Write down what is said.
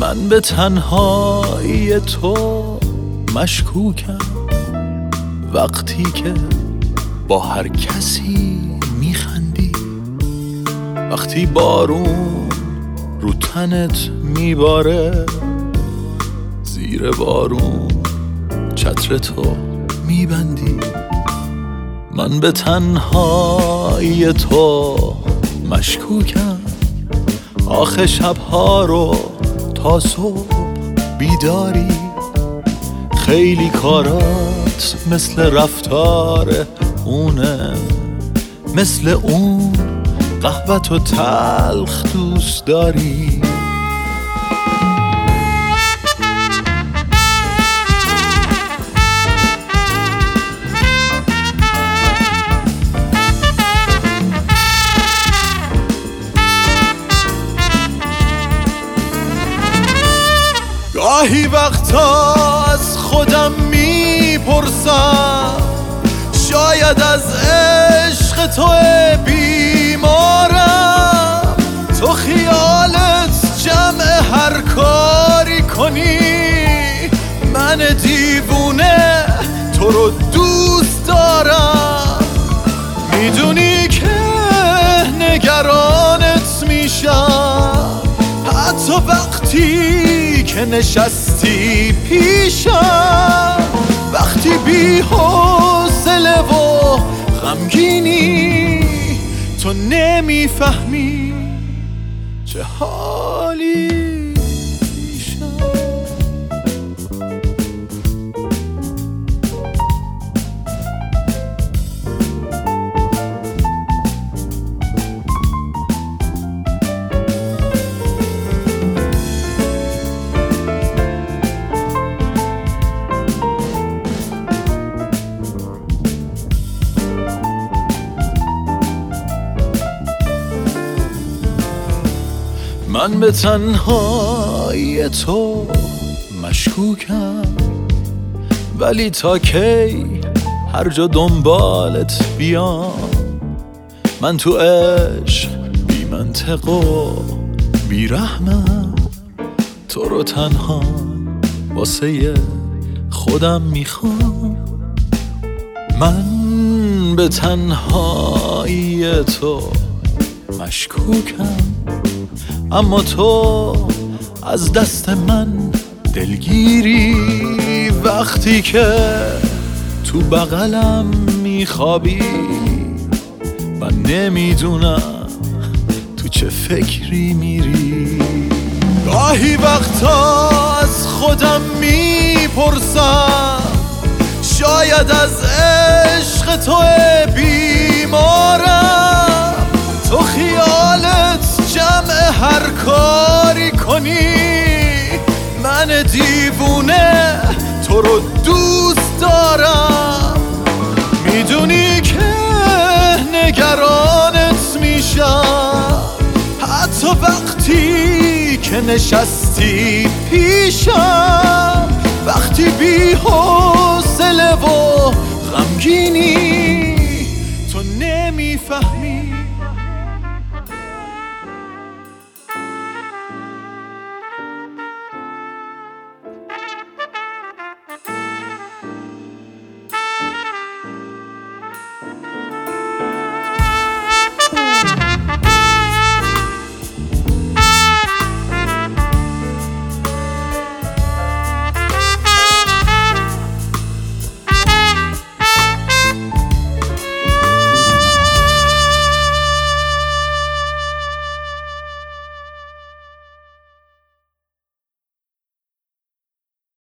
من به تنهایی تو مشکوکم، وقتی که با هر کسی میخندی، وقتی بارون رو تنت میباره، زیر بارون چتر تو میبندی. من به تنهایی تو مشکوکم، آخه شبها رو تا صبح بیداری، خیلی کارات مثل رفتار اونه، مثل اون قهوه و تلخ دوست داری. گاهی وقتا از خودم میپرسم، شاید از عشق تو بیمارم، تو خیالت جمع هر کاری کنی، من دیوونه تو رو دوست دارم. میدونی که نگرانت میشم، حتی وقتی که نشستی پیشم، وقتی بی حوصله و غمگینی، تو نمیفهمی چه حالی میشم. من به تنهایی تو مشکوکم، ولی تا کی هر جا دنبالت بیام، من تو عشق بی منطق و بی رحمم، تو رو تنها واسه خودم میخوام. من به تنهایی تو مشکوکم، اما تو از دست من دلگیری، وقتی که تو بغلم میخوابی، من نمیدونم تو چه فکری میری. گاهی وقتا از خودم میپرسم، شاید از عشق تو بیمارم، تو خیالت جمع هر کاری کنی، من دیوونه تو رو دوست دارم. میدونی که نگرانت میشم، حتی وقتی که نشستی پیشم، وقتی بی حوصله و غمگینی،